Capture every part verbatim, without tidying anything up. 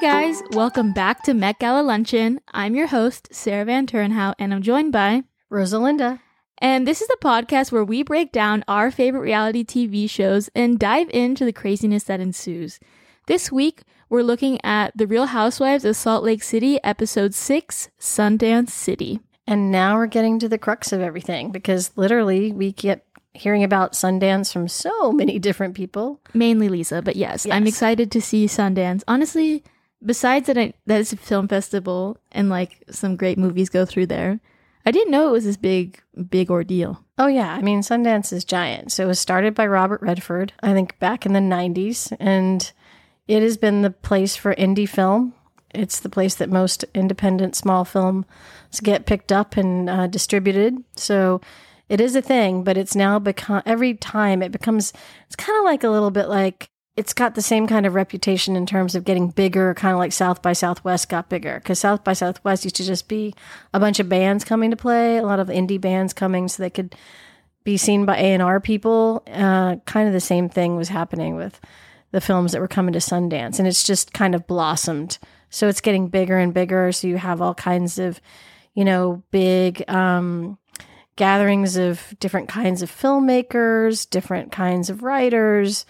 guys, welcome back to Met Gala Luncheon. I'm your host, Sarah Van Turnhout, and I'm joined by Rosalinda. And this is the podcast where we break down our favorite reality T V shows and dive into the craziness that ensues. This week, we're looking at The Real Housewives of Salt Lake City, Episode six, Sundance City. And now we're getting to the crux of everything, because literally we get hearing about Sundance from so many different people. Mainly Lisa, but yes, yes. I'm excited to see Sundance. Honestly, besides that, I, that it's a film festival and like some great movies go through there, I didn't know it was this big, big ordeal. Oh yeah, I mean, Sundance is giant. So it was started by Robert Redford, I think back in the nineties, and it has been the place for indie film. It's the place that most independent small films get picked up and uh, distributed. So it is a thing, but it's now become, every time it becomes, it's kind of like a little bit like, it's got the same kind of reputation in terms of getting bigger, kind of like South by Southwest got bigger. Because South by Southwest used to just be a bunch of bands coming to play, a lot of indie bands coming so they could be seen by A and R people. Uh, kind of the same thing was happening with the films that were coming to Sundance. And it's just kind of blossomed. So it's getting bigger and bigger. So you have all kinds of, you know, big um, gatherings of different kinds of filmmakers, different kinds of writers,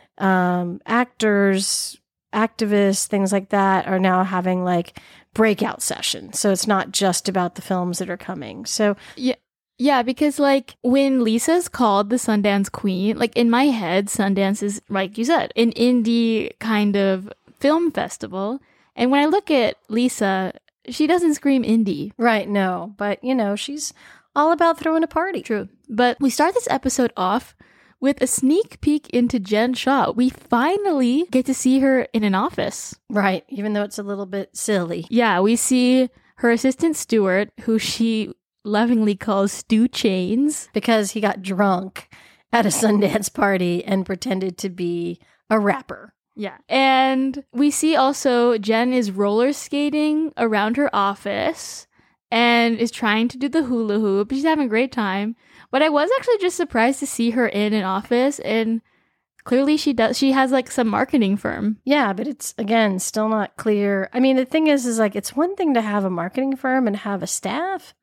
um, actors, activists, things like that are now having like breakout sessions. So it's not just about the films that are coming. So yeah. Yeah, because like when Lisa's called the Sundance Queen, like in my head, Sundance is, like you said, an indie kind of film festival. And when I look at Lisa, she doesn't scream indie. Right, no. But, you know, she's all about throwing a party. True. But we start this episode off with a sneak peek into Jen Shah. We finally get to see her in an office. Right, even though it's a little bit silly. Yeah, we see her assistant Stuart, who she lovingly calls Stu Chains. Because he got drunk at a Sundance party and pretended to be a rapper. Yeah. And we see also Jen is roller skating around her office and is trying to do the hula hoop. She's having a great time. But I was actually just surprised to see her in an office, and clearly she does. She has like some marketing firm. Yeah, but it's, again, still not clear. I mean, the thing is, is like, it's one thing to have a marketing firm and have a staff,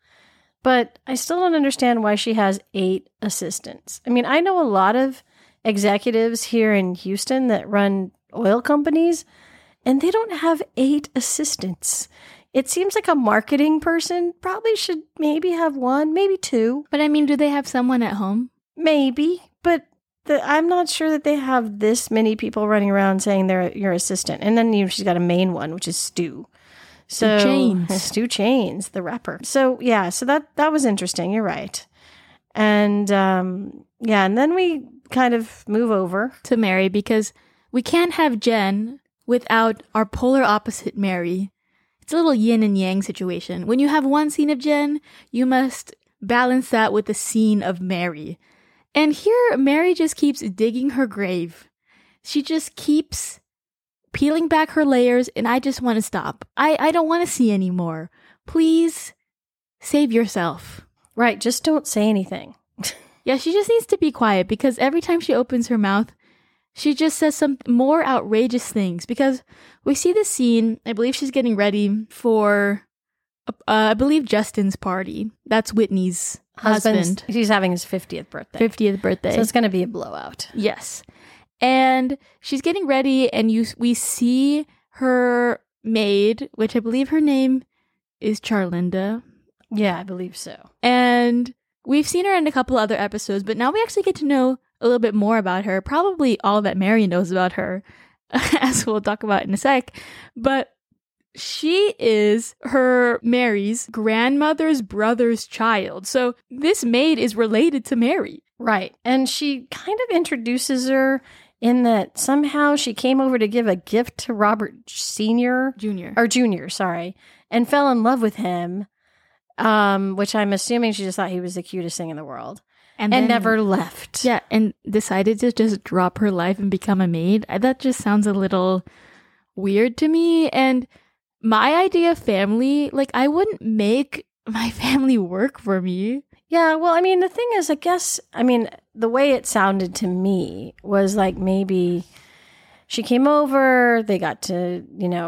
but I still don't understand why she has eight assistants. I mean, I know a lot of executives here in Houston that run oil companies, and they don't have eight assistants. It seems like a marketing person probably should maybe have one, maybe two. But I mean, do they have someone at home? Maybe, but the, I'm not sure that they have this many people running around saying they're your assistant. And then you know, she's got a main one, which is Stu. So Stu Chains. Stu Chains, the rapper. So yeah, so that that was interesting. You're right. And um, yeah, and then we kind of move over to Mary, because we can't have Jen without our polar opposite Mary. It's a little yin and yang situation. When you have one scene of Jen, you must balance that with the scene of Mary. And here, Mary just keeps digging her grave. She just keeps peeling back her layers, and I just want to stop. I, I don't want to see anymore. Please save yourself. Right, just don't say anything. Yeah, she just needs to be quiet, because every time she opens her mouth, she just says some more outrageous things. Because we see this scene, I believe she's getting ready for, uh, I believe, Justin's party. That's Whitney's Husband's, husband. He's having his fiftieth birthday. fiftieth birthday. So it's going to be a blowout. Yes. And she's getting ready, and you we see her maid, which I believe her name is Charlinda. Yeah, I believe so. And we've seen her in a couple other episodes, but now we actually get to know a little bit more about her. Probably all that Mary knows about her, as we'll talk about in a sec. But she is her, Mary's, grandmother's brother's child. So this maid is related to Mary. Right. And she kind of introduces her in that somehow she came over to give a gift to Robert Senior Junior Or Junior, sorry, and fell in love with him, um, which I'm assuming she just thought he was the cutest thing in the world. And, and then, never left. Yeah, and decided to just drop her life and become a maid. That just sounds a little weird to me. And my idea of family, like, I wouldn't make my family work for me. Yeah, well, I mean, the thing is, I guess, I mean, the way it sounded to me was like maybe she came over, they got to, you know,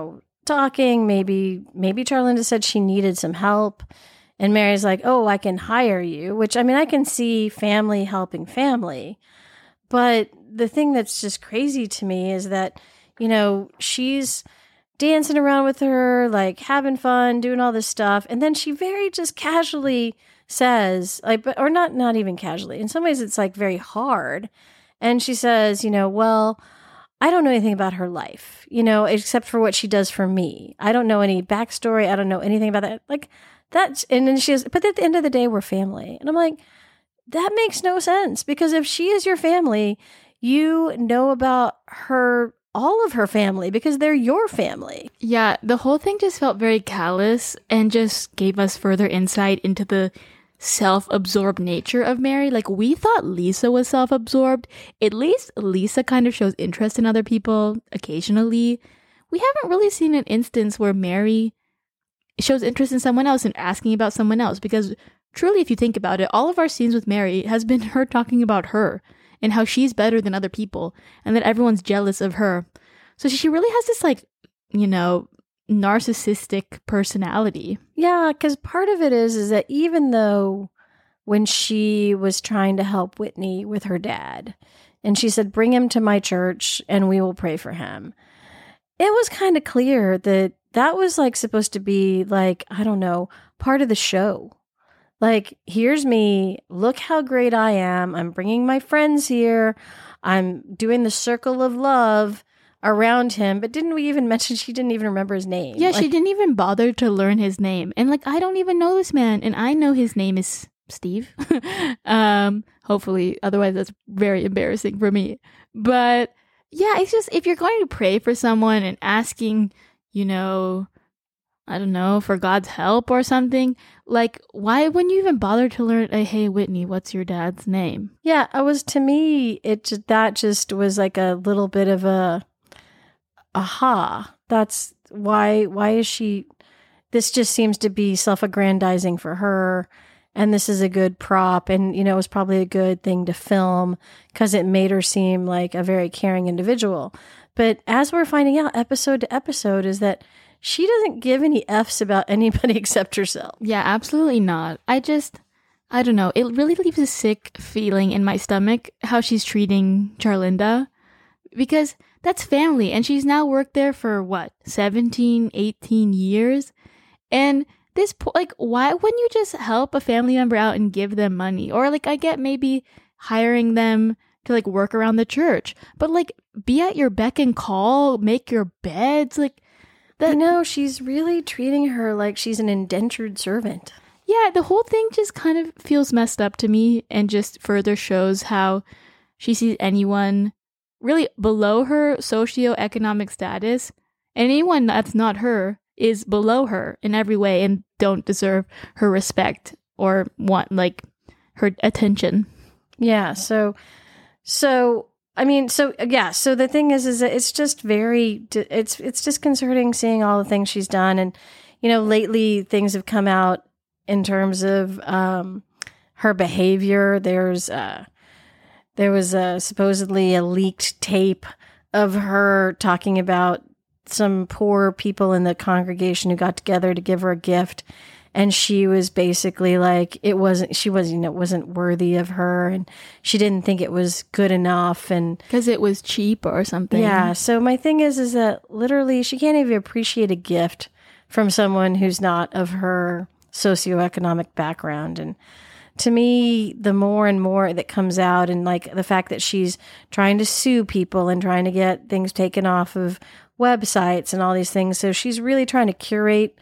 talking. Maybe, maybe Charlinda said she needed some help. And Mary's like, oh, I can hire you, which, I mean, I can see family helping family. But the thing that's just crazy to me is that, you know, she's dancing around with her, like having fun, doing all this stuff. And then she very just casually says, like, or not, not even casually. In some ways, it's like very hard. And she says, you know, well, I don't know anything about her life, you know, except for what she does for me. I don't know any backstory. I don't know anything about that. Like, that's, and then she says, but at the end of the day, we're family. And I'm like, that makes no sense, because if she is your family, you know about her, all of her family, because they're your family. Yeah, the whole thing just felt very callous and just gave us further insight into the self-absorbed nature of Mary. Like, we thought Lisa was self-absorbed. At least Lisa kind of shows interest in other people occasionally. We haven't really seen an instance where Mary shows interest in someone else and asking about someone else, because truly, if you think about it, all of our scenes with Mary has been her talking about her and how she's better than other people and that everyone's jealous of her. So she really has this, like, you know, narcissistic personality. Yeah, because part of it is, is that even though when she was trying to help Whitney with her dad, and she said, bring him to my church and we will pray for him, it was kind of clear that that was like supposed to be like, I don't know, part of the show. Like, here's me. Look how great I am. I'm bringing my friends here. I'm doing the circle of love around him. But didn't we even mention she didn't even remember his name? Yeah, like, she didn't even bother to learn his name. And like, I don't even know this man. And I know his name is Steve. um, hopefully. Otherwise, that's very embarrassing for me. But yeah, it's just, if you're going to pray for someone and asking, you know, I don't know, for God's help or something, like, why wouldn't you even bother to learn, uh, hey, Whitney, what's your dad's name? Yeah, it was, to me, it just, that just was like a little bit of a, aha, that's why, why is she, this just seems to be self-aggrandizing for her, and this is a good prop, and, you know, it was probably a good thing to film, because it made her seem like a very caring individual. But as we're finding out episode to episode is that she doesn't give any F's about anybody except herself. Yeah, absolutely not. I just, I don't know. It really leaves a sick feeling in my stomach how she's treating Charlinda, because that's family. And she's now worked there for what, seventeen, eighteen years. And this, like, why wouldn't you just help a family member out and give them money? Or like, I get maybe hiring them to like work around the church, but like, be at your beck and call, make your beds, like that. No, she's really treating her like she's an indentured servant. Yeah, the whole thing just kind of feels messed up to me, and just further shows how she sees anyone really below her socioeconomic status, and anyone that's not her is below her in every way and don't deserve her respect or want like her attention. Yeah, so so I mean, so yeah, so the thing is, is that it's just very, it's it's disconcerting seeing all the things she's done. And, you know, lately things have come out in terms of um, her behavior. There's, uh, there was uh, supposedly a leaked tape of her talking about some poor people in the congregation who got together to give her a gift. And she was basically like, it wasn't, she wasn't, you know, it wasn't worthy of her, and she didn't think it was good enough. And because it was cheap or something. Yeah. So my thing is, is that literally she can't even appreciate a gift from someone who's not of her socioeconomic background. And to me, the more and more that comes out, and like the fact that she's trying to sue people and trying to get things taken off of websites and all these things. So she's really trying to curate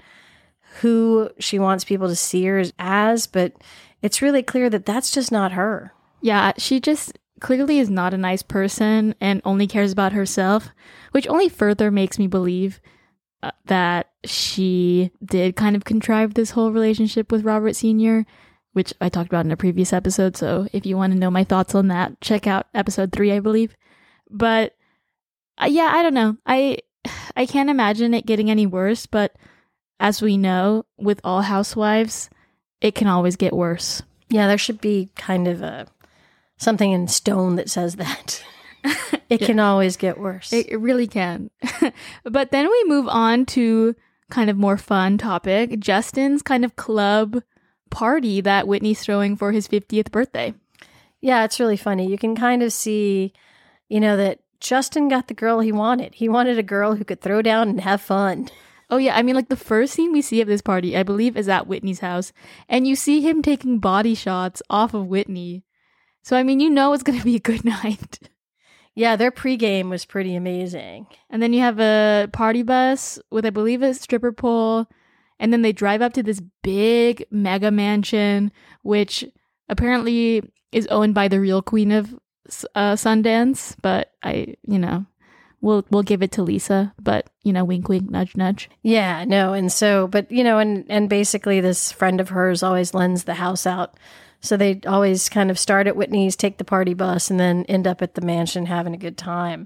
who she wants people to see her as, but it's really clear that that's just not her. Yeah, she just clearly is not a nice person and only cares about herself, which only further makes me believe uh, that she did kind of contrive this whole relationship with Robert Senior, which I talked about in a previous episode. So if you want to know my thoughts on that, check out episode three, I believe. But uh, yeah, I don't know. I I can't imagine it getting any worse, but as we know, with all housewives, it can always get worse. Yeah, there should be kind of a something in stone that says that. It can always get worse. It, it really can. But then we move on to kind of more fun topic, Justin's kind of club party that Whitney's throwing for his fiftieth birthday. Yeah, it's really funny. You can kind of see, you know, that Justin got the girl he wanted. He wanted a girl who could throw down and have fun. Oh, yeah. I mean, like the first scene we see of this party, I believe, is at Whitney's house. And you see him taking body shots off of Whitney. So, I mean, you know it's going to be a good night. Yeah, their pregame was pretty amazing. And then you have a party bus with, I believe, a stripper pole. And then they drive up to this big mega mansion, which apparently is owned by the real queen of uh, Sundance. But I, you know, we'll we'll give it to Lisa. But, you know, wink, wink, nudge, nudge. Yeah, no. And so, but, you know, and, and basically this friend of hers always lends the house out. So they always kind of start at Whitney's, take the party bus, and then end up at the mansion having a good time.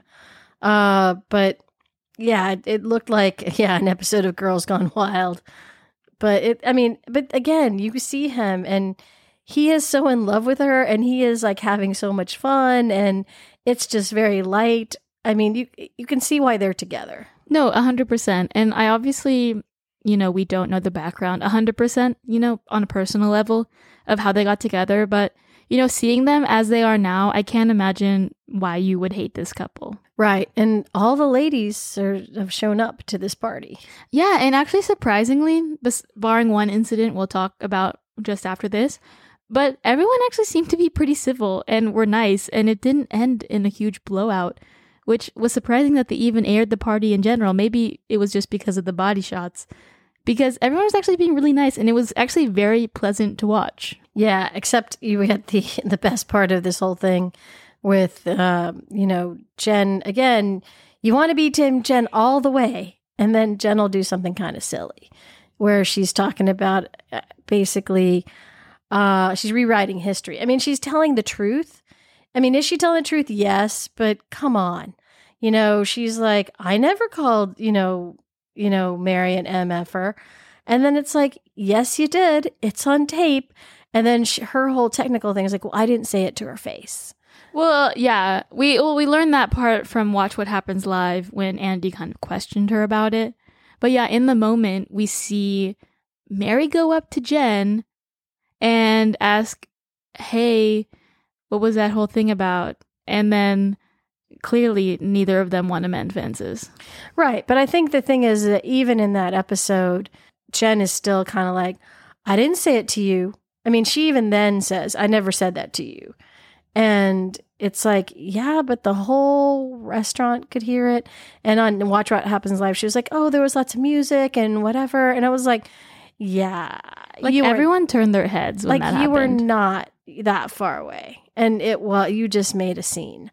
Uh, but yeah, it, it looked like, yeah, an episode of Girls Gone Wild. But it, I mean, but again, you see him and he is so in love with her and he is like having so much fun and it's just very light. I mean, you you can see why they're together. No, one hundred percent. And I obviously, you know, we don't know the background one hundred percent, you know, on a personal level of how they got together. But, you know, seeing them as they are now, I can't imagine why you would hate this couple. Right. And all the ladies are, have shown up to this party. Yeah. And actually, surprisingly, bes- barring one incident we'll talk about just after this, but everyone actually seemed to be pretty civil and were nice. And it didn't end in a huge blowout, which was surprising that they even aired the party in general. Maybe it was just because of the body shots. Because everyone was actually being really nice, and it was actually very pleasant to watch. Yeah, except you had the the best part of this whole thing with, uh, you know, Jen. Again, you want to be Team Jen all the way, and then Jen will do something kind of silly, where she's talking about uh, basically, uh, she's rewriting history. I mean, she's telling the truth. I mean, is she telling the truth? Yes, but come on. You know, she's like, I never called, you know, you know, Mary an M F er. And then it's like, yes, you did. It's on tape. And then she, her whole technical thing is like, well, I didn't say it to her face. Well, yeah, we well, we learned that part from Watch What Happens Live when Andy kind of questioned her about it. But yeah, in the moment, we see Mary go up to Jen and ask, hey, what was that whole thing about? And then clearly neither of them want to mend fences. Right. But I think the thing is that even in that episode, Jen is still kind of like, I didn't say it to you. I mean, she even then says, I never said that to you. And it's like, yeah, but the whole restaurant could hear it. And on Watch What Happens Live, she was like, oh, there was lots of music and whatever. And I was like, yeah. Like everyone turned their heads when like that you happened. were not that far away. And it, well, you just made a scene.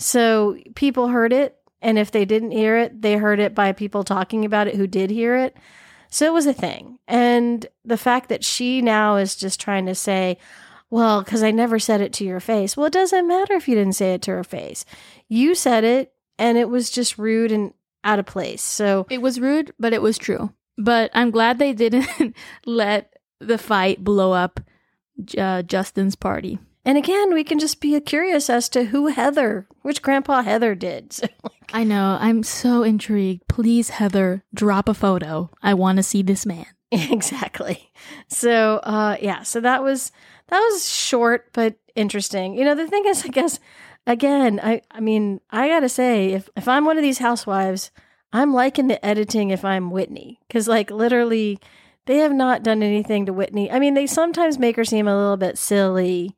So people heard it. And if they didn't hear it, they heard it by people talking about it who did hear it. So it was a thing. And the fact that she now is just trying to say, well, because I never said it to your face. Well, it doesn't matter if you didn't say it to her face. You said it, and it was just rude and out of place. So it was rude, but it was true. But I'm glad they didn't let the fight blow up uh, Justin's party. And again, we can just be curious as to who Heather, which Grandpa Heather did. So, like, I know. I'm so intrigued. Please, Heather, drop a photo. I want to see this man. Exactly. So, uh, yeah. So that was that was short but interesting. You know, the thing is, I guess, again, I I mean, I gotta say, if if I'm one of these housewives, I'm liking the editing. If I'm Whitney, because like literally, they have not done anything to Whitney. I mean, they sometimes make her seem a little bit silly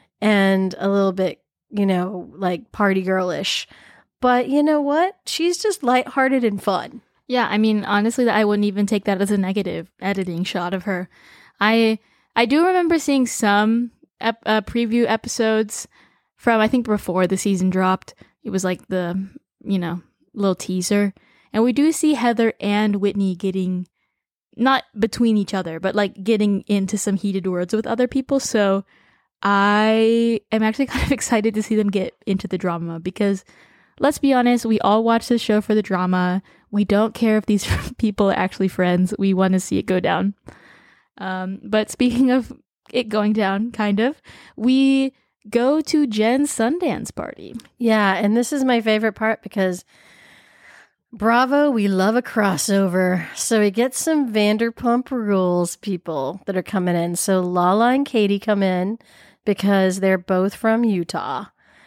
and a little bit, you know, like party girlish. But you know what? She's just lighthearted and fun. Yeah, I mean, honestly, I wouldn't even take that as a negative editing shot of her. I I do remember seeing some ep- uh, preview episodes from, I think, before the season dropped. It was like the, you know, little teaser. And we do see Heather and Whitney getting, not between each other, but like getting into some heated words with other people. So I am actually kind of excited to see them get into the drama because, let's be honest, we all watch this show for the drama. We don't care if these people are actually friends. We want to see it go down. Um, but speaking of it going down, kind of, we go to Jen's Sundance party. Yeah, and this is my favorite part because Bravo, we love a crossover. So we get some Vanderpump Rules people that are coming in. So Lala and Katie come in because they're both from Utah.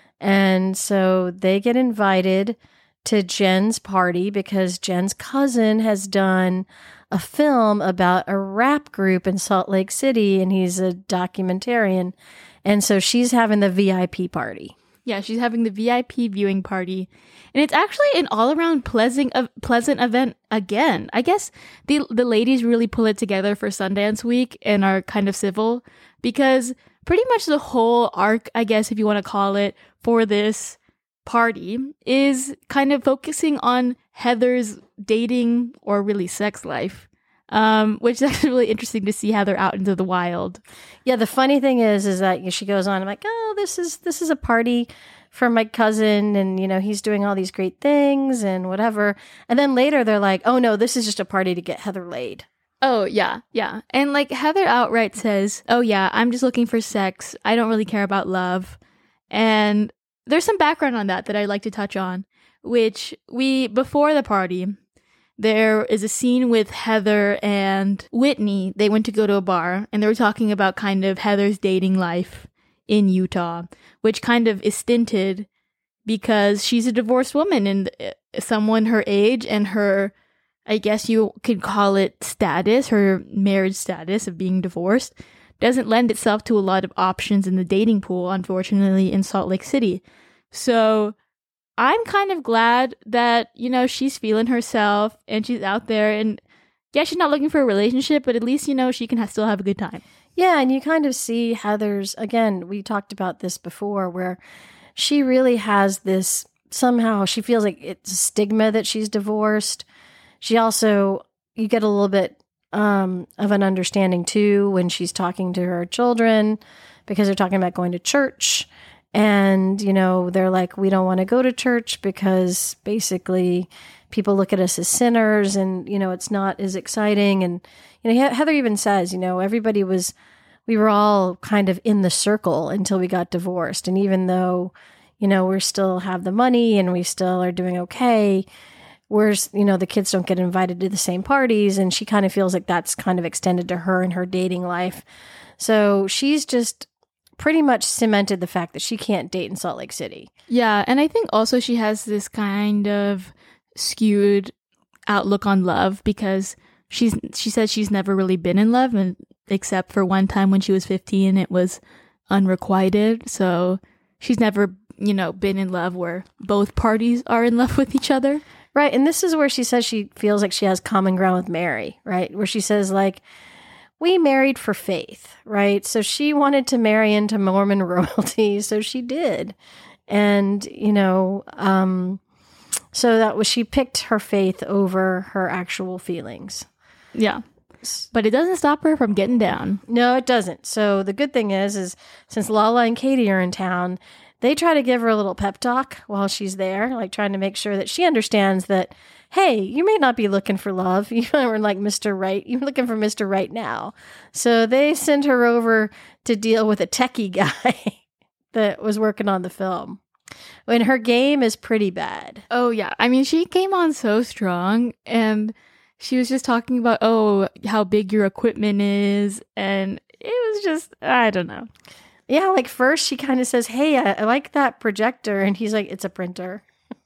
And so they get invited to Jen's party because Jen's cousin has done a film about a rap group in Salt Lake City, and he's a documentarian. And so she's having the V I P party. Yeah, she's having the V I P viewing party. And it's actually an all-around pleasant uh, pleasant event again. I guess the the ladies really pull it together for Sundance Week and are kind of civil because pretty much the whole arc, I guess if you want to call it, for this party is kind of focusing on Heather's dating or really sex life. Um, which is actually really interesting to see Heather out into the wild. Yeah, the funny thing is, is that she goes on, I'm like, oh, this is this is a party for my cousin, and you know he's doing all these great things and whatever. And then later they're like, oh no, this is just a party to get Heather laid. Oh yeah, yeah, and like Heather outright says, oh yeah, I'm just looking for sex. I don't really care about love. And there's some background on that that I'd like to touch on, which we before the party. There is a scene with Heather and Whitney. They went to go to a bar and they were talking about kind of Heather's dating life in Utah, which kind of is stinted because she's a divorced woman and someone her age and her, I guess you could call it status, her marriage status of being divorced, doesn't lend itself to a lot of options in the dating pool, unfortunately, in Salt Lake City. So I'm kind of glad that, you know, she's feeling herself and she's out there and yeah, she's not looking for a relationship, but at least, you know, she can ha- still have a good time. Yeah. And you kind of see Heather's, again, we talked about this before, where she really has this, somehow she feels like it's a stigma that she's divorced. She also, you get a little bit um, of an understanding too when she's talking to her children because they're talking about going to church. And, you know, they're like, we don't want to go to church because basically people look at us as sinners and, you know, it's not as exciting. And, you know, Heather even says, you know, everybody was, we were all kind of in the circle until we got divorced. And even though, you know, we still have the money and we still are doing okay, we're, you know, the kids don't get invited to the same parties. And she kind of feels like that's kind of extended to her in her dating life. So she's just pretty much cemented the fact that she can't date in Salt Lake City. Yeah, and I think also she has this kind of skewed outlook on love because she's she says she's never really been in love, and except for one time when she was fifteen, it was unrequited. So she's never, you know, been in love where both parties are in love with each other. Right, and this is where she says she feels like she has common ground with Mary, right? Where she says like, we married for faith, right? So she wanted to marry into Mormon royalty, so she did. And, you know, um, so that was, she picked her faith over her actual feelings. Yeah. But it doesn't stop her from getting down. No, it doesn't. So the good thing is, is since Lala and Katie are in town, they try to give her a little pep talk while she's there, like trying to make sure that she understands that, hey, you may not be looking for love. You were like Mister Right. You're looking for Mister Right now. So they send her over to deal with a techie guy that was working on the film. And her game is pretty bad. Oh, yeah. I mean, she came on so strong and she was just talking about, oh, how big your equipment is. And it was just, I don't know. Yeah, like first she kind of says, hey, I, I like that projector. And he's like, it's a printer.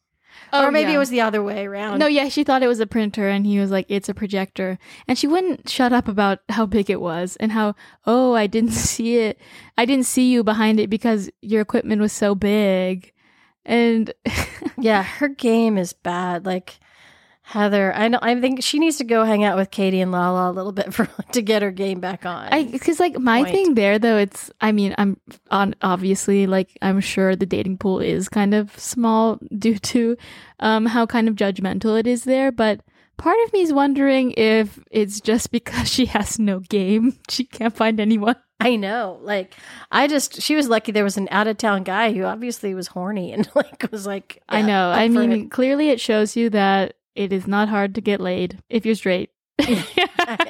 Oh, or maybe yeah. It was the other way around. No, yeah, she thought it was a printer and he was like, it's a projector. And she wouldn't shut up about how big it was and how, oh, I didn't see it. I didn't see you behind it because your equipment was so big. And yeah, her game is bad. Like Heather, I know, I think she needs to go hang out with Katie and Lala a little bit for to get her game back on. I because like my Point. thing there though, it's I mean I'm on obviously like I'm sure the dating pool is kind of small due to um how kind of judgmental it is there, but part of me is wondering if it's just because she has no game, she can't find anyone. I know. Like, I just, she was lucky there was an out of town guy who obviously was horny and like was like, yeah, I know. I mean, it. Clearly it shows you that it is not hard to get laid if you're straight. I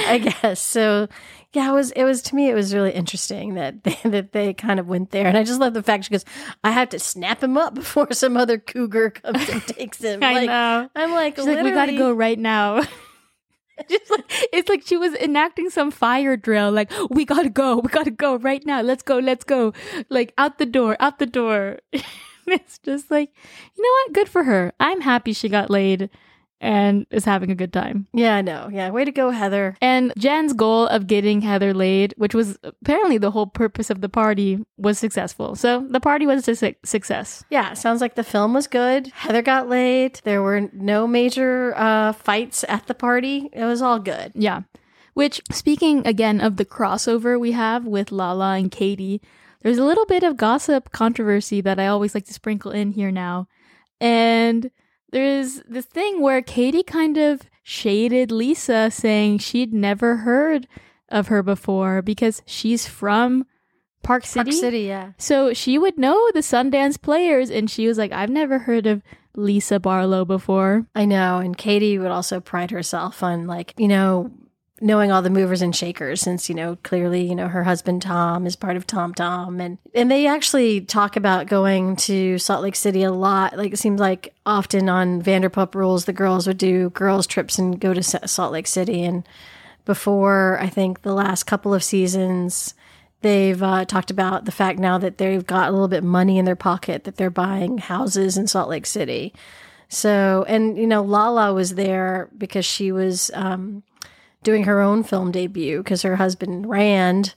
I guess. So yeah, it was, it was, to me, it was really interesting that they, that they kind of went there. And I just love the fact she goes, I have to snap him up before some other cougar comes and takes him. I like, know. I'm like, She's like, we got to go right now. Just like, it's like she was enacting some fire drill. Like, we got to go. We got to go right now. Let's go. Let's go. Like, out the door, out the door. It's just like, you know what? Good for her. I'm happy she got laid and is having a good time. Yeah, I know. Yeah, way to go, Heather. And Jen's goal of getting Heather laid, which was apparently the whole purpose of the party, was successful. So the party was a su- success. Yeah, sounds like the film was good. Heather got laid. There were no major uh, fights at the party. It was all good. Yeah. Which, speaking again of the crossover we have with Lala and Katie, there's a little bit of gossip controversy that I always like to sprinkle in here now. And there's this thing where Katie kind of shaded Lisa, saying she'd never heard of her before because she's from Park City. Park City, yeah. So she would know the Sundance Players, and she was like, I've never heard of Lisa Barlow before. I know. And Katie would also pride herself on, like, you know, knowing all the movers and shakers, since, you know, clearly, you know, her husband Tom is part of Tom Tom. And, and they actually talk about going to Salt Lake City a lot. Like, it seems like often on Vanderpump Rules, the girls would do girls trips and go to Salt Lake City. And before, I think the last couple of seasons, they've uh, talked about the fact now that they've got a little bit of money in their pocket, that they're buying houses in Salt Lake City. So, and, you know, Lala was there because she was um, doing her own film debut, because her husband Rand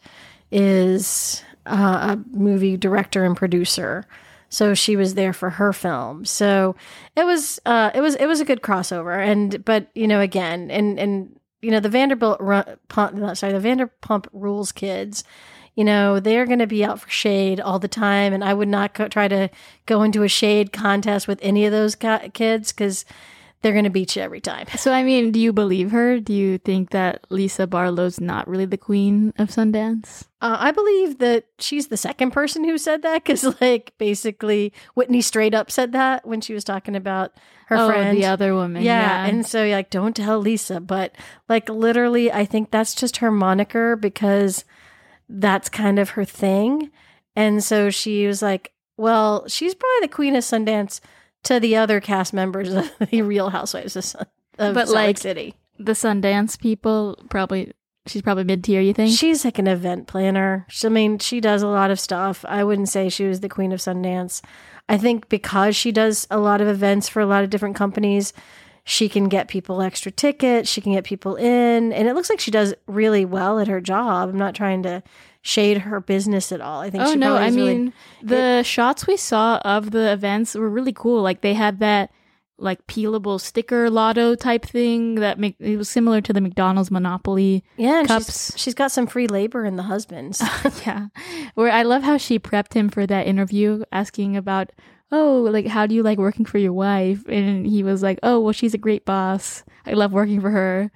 is uh, a movie director and producer. So she was there for her film. So it was, uh, it was, it was a good crossover. And, but, you know, again, and, and, you know, the Vanderbilt, run, pump, sorry, the Vanderpump Rules kids, you know, they're going to be out for shade all the time. And I would not co- try to go into a shade contest with any of those co- kids, because they're going to beat you every time. So, I mean, do you believe her? Do you think that Lisa Barlow's not really the queen of Sundance? Uh, I believe that she's the second person who said that, because, like, basically Whitney straight up said that when she was talking about her oh, friend. the other woman. Yeah, Yeah. and so, like, don't tell Lisa. But, like, literally, I think that's just her moniker, because that's kind of her thing. And so she was like, well, she's probably the queen of Sundance to the other cast members of the Real Housewives of, Sun- of But, Salt Lake like, City. The Sundance people, probably, she's probably mid-tier, you think? She's like an event planner. She, I mean, she does a lot of stuff. I wouldn't say she was the queen of Sundance. I think because she does a lot of events for a lot of different companies, she can get people extra tickets. She can get people in. And it looks like she does really well at her job. I'm not trying to shade her business at all. I think oh, she no, probably I is really- mean, the shots we saw of the events were really cool. Like, they had that, like, peelable sticker lotto type thing that make, it was similar to the McDonald's Monopoly yeah, and cups. She's, she's got some free labor in the husbands. Yeah. Where I love how she prepped him for that interview, asking about, oh, like, how do you like working for your wife? And he was like, oh, well, she's a great boss. I love working for her.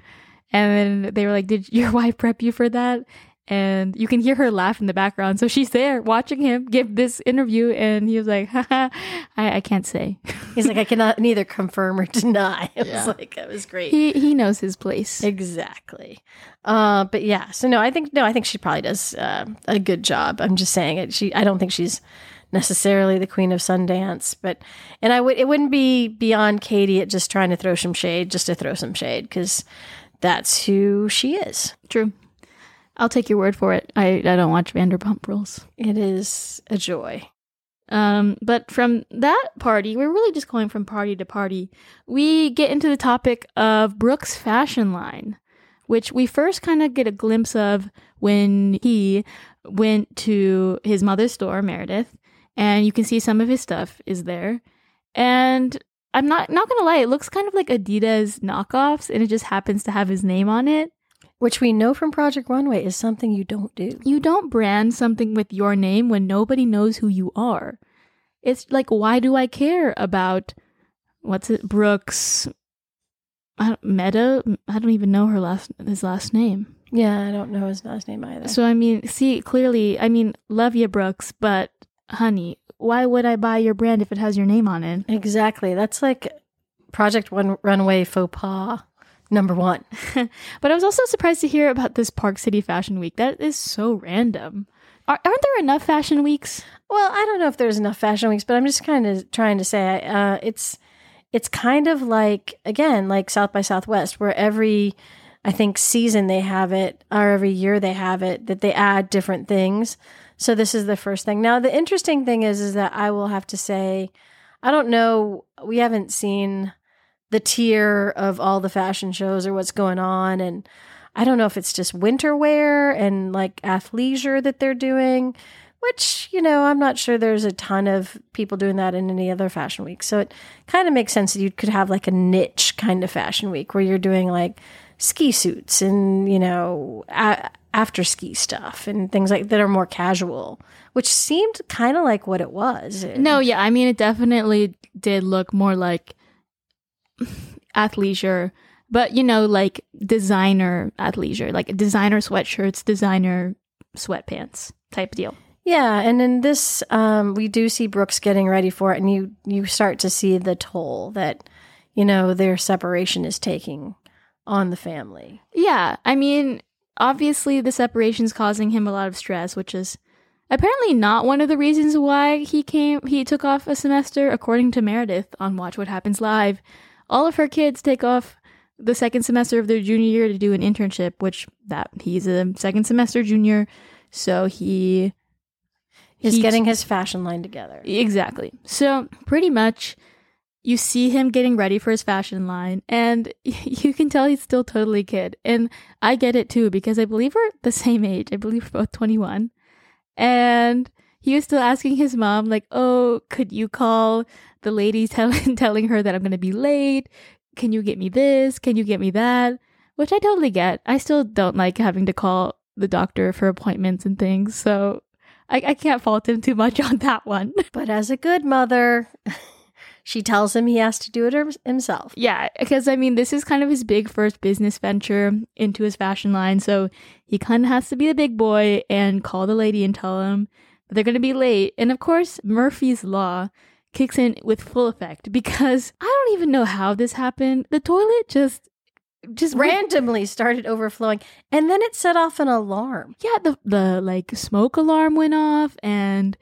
And then they were like, did your wife prep you for that? And you can hear her laugh in the background. So she's there watching him give this interview. And he was like, haha, I, I can't say. He's like, I cannot neither confirm or deny. It Yeah. was like, it was great. He he knows his place. Exactly. Uh, but yeah, so no, I think, no, I think she probably does uh, a good job. I'm just saying it. She, I don't think she's necessarily the queen of Sundance, but, and I would, it wouldn't be beyond Katie at just trying to throw some shade, just to throw some shade, because that's who she is. True. I'll take your word for it. I, I don't watch Vanderpump Rules. It is a joy. Um, but from that party, we're really just going from party to party. We get into the topic of Brooke's fashion line, which we first kind of get a glimpse of when he went to his mother's store, Meredith, and you can see some of his stuff is there. And I'm not not gonna lie, it looks kind of like Adidas knockoffs, and it just happens to have his name on it. Which we know from Project Runway is something you don't do. You don't brand something with your name when nobody knows who you are. It's like, why do I care about, what's it, Brooks, I don't, Meta? I don't even know her last his last name. Yeah, I don't know his last name either. So, I mean, see, clearly, I mean, love you, Brooks, but honey, why would I buy your brand if it has your name on it? Exactly. That's like Project One Runway faux pas number one. But I was also surprised to hear about this Park City Fashion Week. That is so random. Are, aren't there enough fashion weeks? Well, I don't know if there's enough fashion weeks, but I'm just kind of trying to say uh, it's it's kind of like, again, like South by Southwest, where every, I think, season they have it, or every year they have it, that they add different things. So this is the first thing. Now, the interesting thing is, is that I will have to say, I don't know, we haven't seen the tier of all the fashion shows or what's going on, and I don't know if it's just winter wear and like athleisure that they're doing, which, you know, I'm not sure there's a ton of people doing that in any other fashion week. So it kind of makes sense that you could have like a niche kind of fashion week where you're doing like ski suits and, you know, a- after ski stuff and things like that are more casual, which seemed kind of like what it was. No, yeah. I mean, it definitely did look more like athleisure, but, you know, like designer athleisure, like designer sweatshirts, designer sweatpants type deal. Yeah, and in this, um, we do see Brooks getting ready for it, and you you start to see the toll that, you know, their separation is taking on the family. Yeah, I mean, obviously the separation's causing him a lot of stress, which is apparently not one of the reasons why he came. He took off a semester, according to Meredith on Watch What Happens Live. All of her kids take off the second semester of their junior year to do an internship, which that he's a second semester junior, so he. He's getting his fashion line together. Exactly. So pretty much you see him getting ready for his fashion line, and you can tell he's still totally a kid. And I get it too, because I believe we're the same age. I believe we're both twenty-one. And he was still asking his mom, like, oh, could you call the lady tell- telling her that I'm going to be late? Can you get me this? Can you get me that? Which I totally get. I still don't like having to call the doctor for appointments and things. So I, I can't fault him too much on that one. But as a good mother, she tells him he has to do it himself. Yeah, because I mean, this is kind of his big first business venture into his fashion line. So he kind of has to be the big boy and call the lady and tell him that they're going to be late. And of course, Murphy's Law kicks in with full effect, because I don't even know how this happened. The toilet just... just randomly started overflowing, and then it set off an alarm. Yeah, the the like smoke alarm went off, and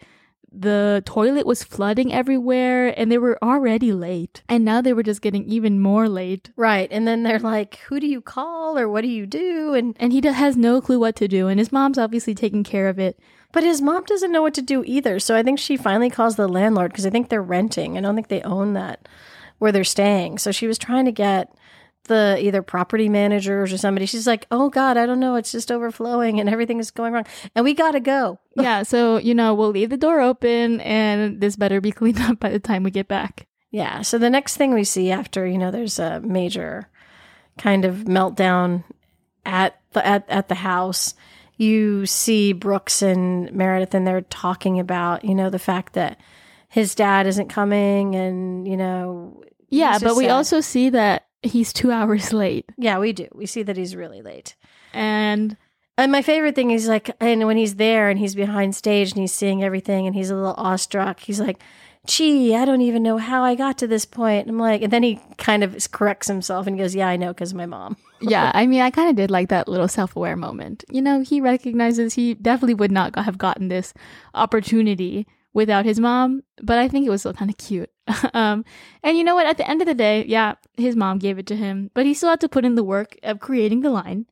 the toilet was flooding everywhere, and they were already late, and now they were just getting even more late. Right, and then they're like, who do you call, or what do you do? And and he has no clue what to do, and his mom's obviously taking care of it. But his mom doesn't know what to do either, so I think she finally calls the landlord, because I think they're renting. I don't think they own that where they're staying. So she was trying to get the either property managers or somebody. She's like, oh God, I don't know. It's just overflowing and everything is going wrong. And we got to go. Yeah. So, you know, we'll leave the door open and this better be cleaned up by the time we get back. Yeah. So the next thing we see after, you know, there's a major kind of meltdown at the, at, at the house, you see Brooks and Meredith, and they're talking about, you know, the fact that his dad isn't coming, and, you know. Yeah. But we sad. also see that he's two hours late. Yeah, we do. We see that he's really late. And and my favorite thing is like, and when he's there and he's behind stage and he's seeing everything and he's a little awestruck, he's like, gee, I don't even know how I got to this point. And I'm like, and then he kind of corrects himself and goes, yeah, I know, because of my mom. Yeah, I mean, I kind of did like that little self-aware moment. You know, he recognizes he definitely would not have gotten this opportunity without his mom, but I think it was still kind of cute. um, and you know what? At the end of the day, yeah, his mom gave it to him, but he still had to put in the work of creating the line,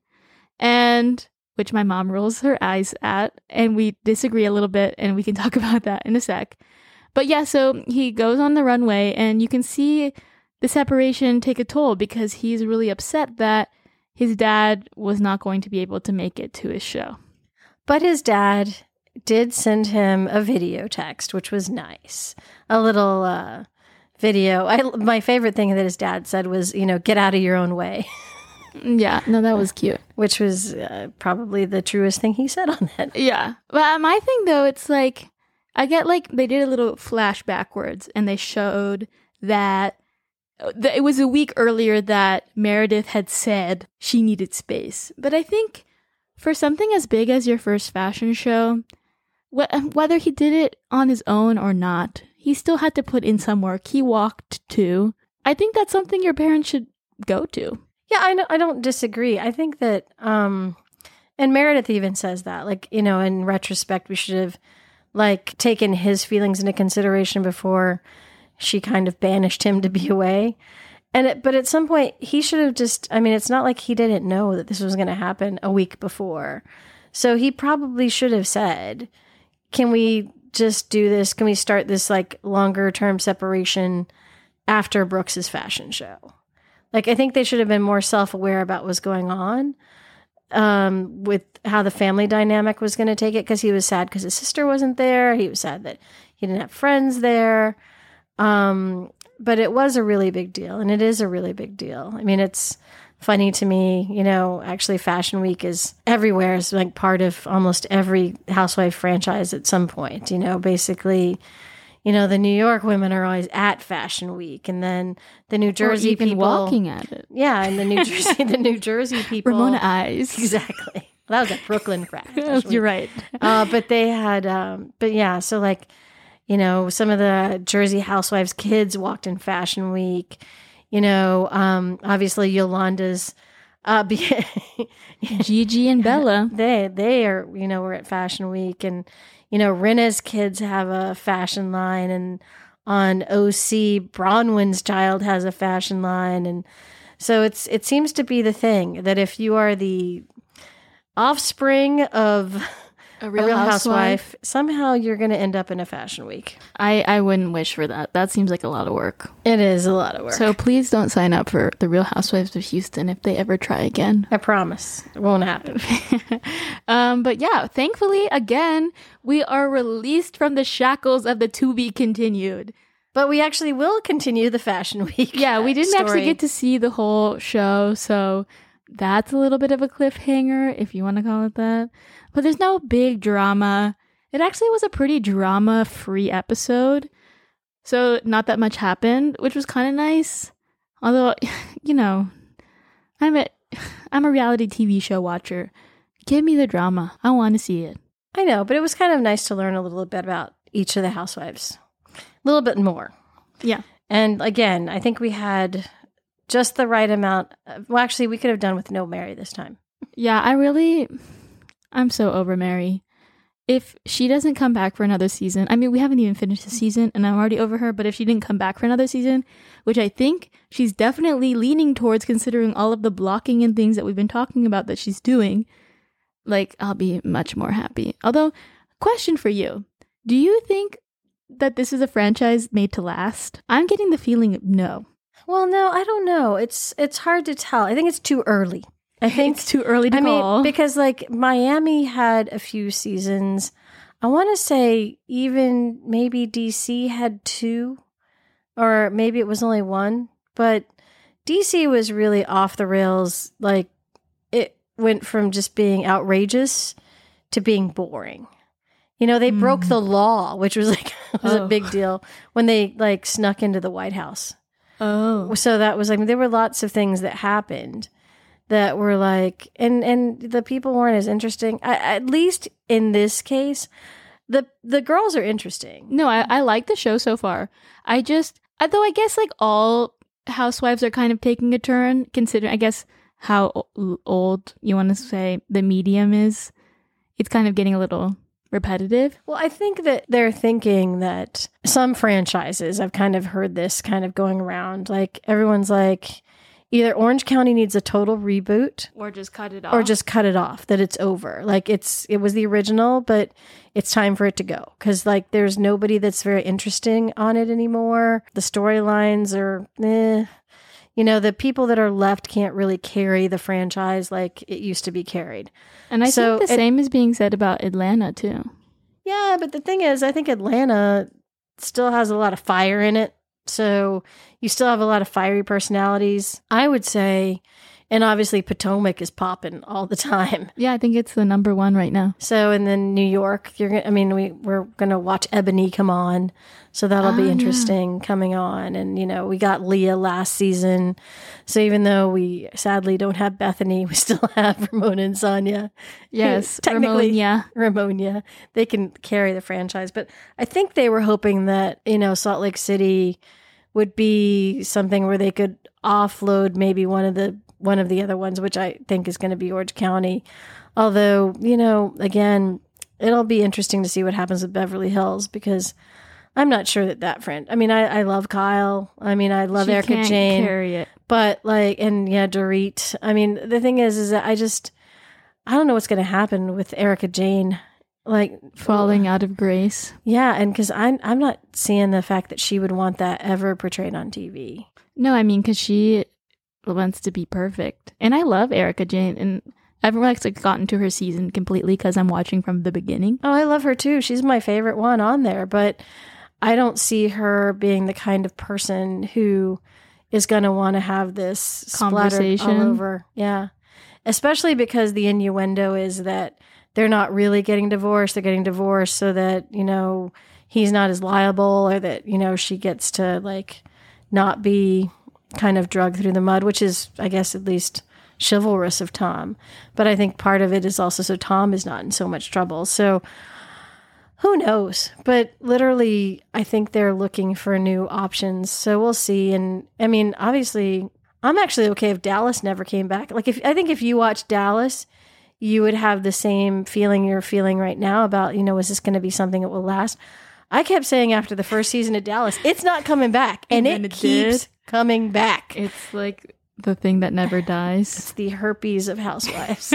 and which my mom rolls her eyes at, and we disagree a little bit, and we can talk about that in a sec. But yeah, so he goes on the runway, and you can see the separation take a toll, because he's really upset that his dad was not going to be able to make it to his show. But his dad did send him a video text, which was nice. A little uh, video. I, my favorite thing that his dad said was, you know, get out of your own way. Yeah, no, that was cute. Which was uh, probably the truest thing he said on that. Yeah. But my thing, though, it's like, I get like, they did a little flash backwards, and they showed that th- it was a week earlier that Meredith had said she needed space. But I think for something as big as your first fashion show, whether he did it on his own or not, he still had to put in some work. He walked too. I think that's something your parents should go to. Yeah, I, know, I don't disagree. I think that, um, and Meredith even says that, like, you know, in retrospect, we should have, like, taken his feelings into consideration before she kind of banished him to be away. And it, but at some point, he should have just, I mean, it's not like he didn't know that this was going to happen a week before. So he probably should have said, can we just do this? Can we start this, like, longer term separation after Brooks's fashion show? Like, I think they should have been more self-aware about what's going on um, with how the family dynamic was going to take it, because he was sad because his sister wasn't there. He was sad that he didn't have friends there. Um, but it was a really big deal, and it is a really big deal. I mean, it's funny to me, you know, actually Fashion Week is everywhere. It's like part of almost every housewife franchise at some point, you know, basically. You know, the New York women are always at Fashion Week, and then the New Jersey or even people walking at it. Yeah, and the New Jersey, the New Jersey people. Ramona Eyes. Exactly. Well, that was at Brooklyn Fashion Week. You're right. uh, but they had, um, but yeah, so like, you know, some of the Jersey housewives' kids walked in Fashion Week. You know, um, obviously Yolanda's, uh, Gigi and Bella. They they are, you know, were at Fashion Week, and you know, Rinna's kids have a fashion line, and on O C, Bronwyn's child has a fashion line. And so it's it seems to be the thing that if you are the offspring of a real, a real housewife, housewife, somehow you're going to end up in a Fashion Week. I, I wouldn't wish for that. That seems like a lot of work. It is a lot of work. So please don't sign up for the Real Housewives of Houston if they ever try again. I promise. It won't happen. um, but yeah, thankfully, again, we are released from the shackles of the to be continued. But we actually will continue the Fashion Week. Yeah, we didn't story. actually get to see the whole show, so that's a little bit of a cliffhanger, if you want to call it that. But there's no big drama. It actually was a pretty drama-free episode. So not that much happened, which was kind of nice. Although, you know, I'm a, I'm a reality T V show watcher. Give me the drama. I want to see it. I know, but it was kind of nice to learn a little bit about each of the housewives. A little bit more. Yeah. And again, I think we had just the right amount. Of, well, actually, we could have done with no Mary this time. Yeah, I really... I'm so over Mary. If she doesn't come back for another season, I mean, we haven't even finished the season and I'm already over her, but if she didn't come back for another season, which I think she's definitely leaning towards considering all of the blocking and things that we've been talking about that she's doing, like, I'll be much more happy. Although, question for you. Do you think that this is a franchise made to last? I'm getting the feeling no. Well, no, I don't know. It's it's hard to tell. I think it's too early. I think it's too early to I call. mean, because like Miami had a few seasons. I want to say even maybe D C had two, or maybe it was only one. But D C was really off the rails. Like it went from just being outrageous to being boring. You know, they mm. broke the law, which was like was oh. a big deal when they like snuck into the White House. Oh, so that was like there were lots of things that happened that were like, and, and the people weren't as interesting. I, at least in this case, the the girls are interesting. No, I, I like the show so far. I just, though I guess like all housewives are kind of taking a turn, considering, I guess, how old you want to say the medium is. It's kind of getting a little repetitive. Well, I think that they're thinking that some franchises, I've kind of heard this kind of going around, like everyone's like, either Orange County needs a total reboot, or just cut it off, or just cut it off. That it's over. Like it's it was the original, but it's time for it to go because like there's nobody that's very interesting on it anymore. The storylines are, eh. You know, the people that are left can't really carry the franchise like it used to be carried. And I so think the it, same is being said about Atlanta too. Yeah, but the thing is, I think Atlanta still has a lot of fire in it. So you still have a lot of fiery personalities, I would say. And obviously Potomac is popping all the time. Yeah, I think it's the number one right now. So, and then New York, you're gonna, I mean, we, we're going to watch Ebony come on. So that'll oh, be interesting yeah. coming on. And, you know, we got Leah last season. So even though we sadly don't have Bethany, we still have Ramona and Sonia. Yes, technically, Ramonia. Ramonia. They can carry the franchise. But I think they were hoping that, you know, Salt Lake City would be something where they could offload maybe one of the one of the other ones, which I think is going to be Orange County. Although, you know, again, it'll be interesting to see what happens with Beverly Hills, because I'm not sure that that friend. I mean, I, I love Kyle. I mean, I love She Erica can't Jane. carry it. But like, and yeah, Dorit. I mean, the thing is, is that I just, I don't know what's going to happen with Erica Jane. Like Falling out of grace. Yeah, and because I'm, I'm not seeing the fact that she would want that ever portrayed on T V. No, I mean, because she wants to be perfect. And I love Erica Jane. And everyone has like, gotten to her season completely because I'm watching from the beginning. Oh, I love her too. She's my favorite one on there. But I don't see her being the kind of person who is going to want to have this Conversation all over. Yeah. Especially because the innuendo is that they're not really getting divorced. They're getting divorced so that, you know, he's not as liable, or that, you know, she gets to like not be kind of dragged through the mud, which is, I guess, at least chivalrous of Tom. But I think part of it is also so Tom is not in so much trouble. So who knows? But literally, I think they're looking for new options. So we'll see. And I mean, obviously, I'm actually okay if Dallas never came back. Like, if I think if you watch Dallas, you would have the same feeling you're feeling right now about, you know, is this going to be something that will last? I kept saying after the first season of Dallas, it's not coming back. And, and it, it keeps did. coming back. It's like the thing that never dies. It's the herpes of Housewives.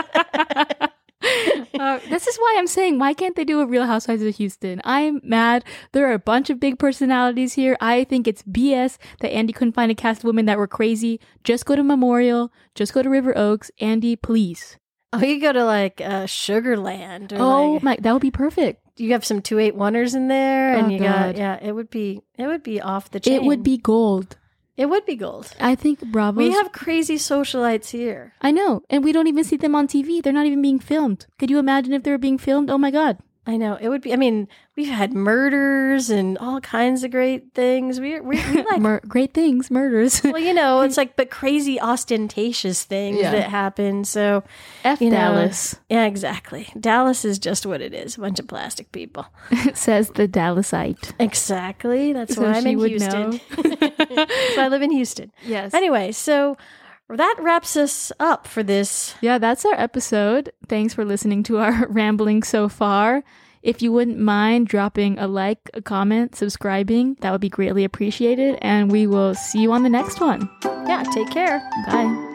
Uh, this is why I'm saying, why can't they do a Real Housewives of Houston? I'm mad. There are a bunch of big personalities here. I think it's B S that Andy couldn't find a cast of women that were crazy. Just go to Memorial. Just go to River Oaks. Andy, please. Oh, you go to like uh, Sugarland. Or oh like, my, that would be perfect. You have some two eight oneers in there, and oh, you God. got yeah. It would be it would be off the chain. It would be gold. It would be gold. I think Bravo's... We have crazy socialites here. I know. And we don't even see them on T V. They're not even being filmed. Could you imagine if they were being filmed? Oh my God. I know. It would be... I mean, we've had murders and all kinds of great things. We, we, we like... Mur- great things. Murders. Well, you know, it's like, but crazy ostentatious things yeah. that happen. So... F you know, Dallas. Yeah, exactly. Dallas is just what it is. A bunch of plastic people. Says the Dallasite. Exactly. That's so why I'm in would Houston. So I live in Houston. Yes. Anyway, so... that wraps us up for this. Yeah, that's our episode. Thanks for listening to our rambling so far. If you wouldn't mind dropping a like, a comment, subscribing, that would be greatly appreciated. And we will see you on the next one. Yeah, take care. Bye.